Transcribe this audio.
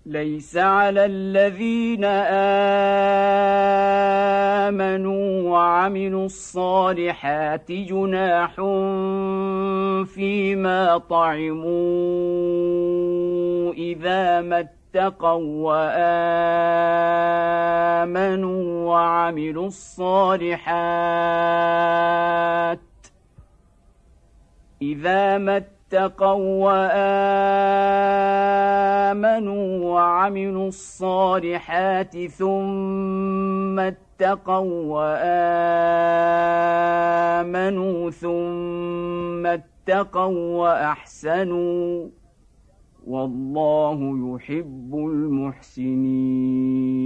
ليس على الذين آمنوا وعملوا الصالحات جناح فيما طعموا إذا ما اتقوا وآمنوا وعملوا الصالحات ثم اتقوا وآمنوا ثم اتقوا وأحسنوا والله يحب المحسنين.